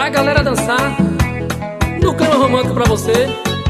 pra galera dançar no clima romântico pra você.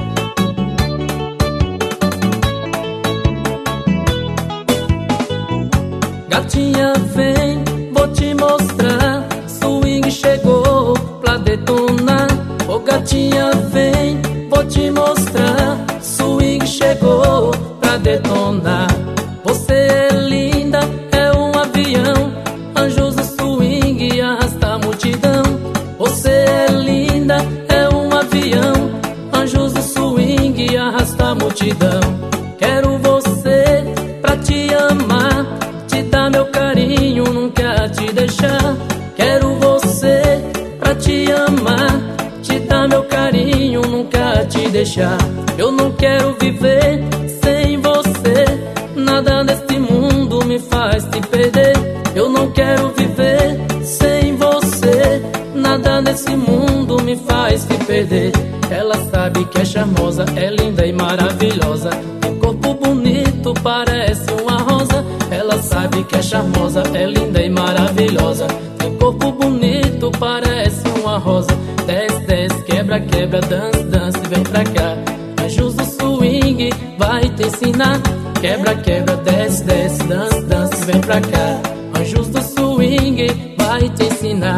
Gatinha, vem, vou te mostrar. Swing chegou pra detonar. Ô gatinha, vem, vou te mostrar. Swing chegou pra detonar. Você é linda, é um avião. Anjos do swing arrasta a multidão. Você é linda, é um avião. Anjos do swing arrasta a multidão. Quero você pra te amar, te dar meu carinho, nunca te deixar. Quero você pra te amar, te dar meu carinho, nunca te deixar. Eu não quero viver sem você, nada neste mundo me faz te perder. Eu não quero viver sem você, nada nesse mundo me faz te perder. Ela sabe que é charmosa, é linda e maravilhosa. Tem corpo bonito, parece uma rosa. Ela sabe que é charmosa, é linda e maravilhosa. Tem corpo bonito, parece uma rosa. Desce, desce, quebra, quebra, dance, dance, vem pra cá. Anjos do swing vai te ensinar. Quebra, quebra, desce, desce, dance, dance, vem pra cá. Anjos do swing vai te ensinar.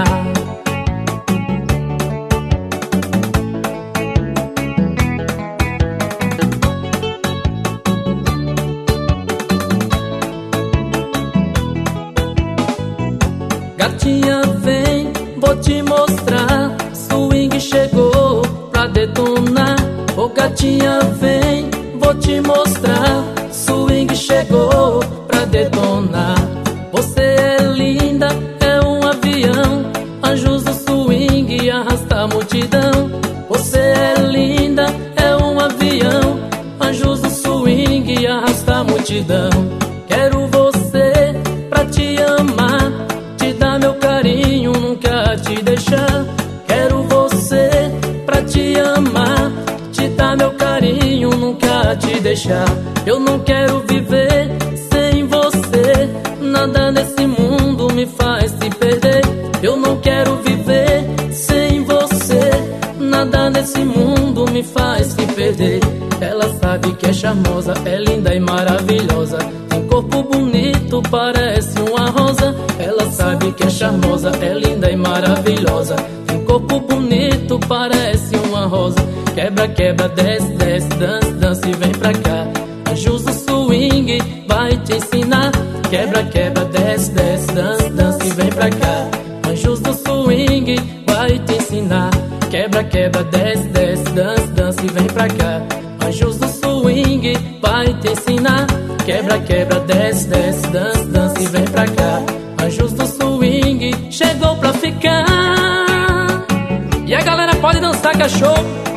Gatinha, vem, vou te mostrar. Swing chegou pra detonar. Ô gatinha, vem, vou te mostrar. Swing chegou pra detonar. Você é linda, é um avião. Anjos do swing arrasta a multidão. Você é linda, é um avião. Anjos do swing arrasta a multidão. Quero você pra te amar, te dar meu carinho, nunca te deixar. Quero você pra te amar, te dar meu carinho, nunca te deixar. Eu não quero viver sem você, nada nesse mundo me faz te perder. Eu não quero viver sem você, nada nesse mundo me faz te perder. Ela sabe que é charmosa, é linda e maravilhosa. Tem corpo bonito, parece uma rosa. Ela sabe que é charmosa, é linda e maravilhosa. Tem corpo bonito, parece uma rosa. Quebra, quebra, desce, desce, dance, dance, vem pra cá. Anjos do swing vai te ensinar. Quebra, quebra, desce, desce, dance, dance, vem pra cá. Anjos do swing vai te ensinar. Quebra, quebra, desce, desce, dance, dance, vem pra cá. Anjos do swing vai te ensinar. Quebra, quebra, desce, desce, dance, dance, vem pra cá. Anjos do swing chegou pra ficar. E a galera pode dançar, cachorro.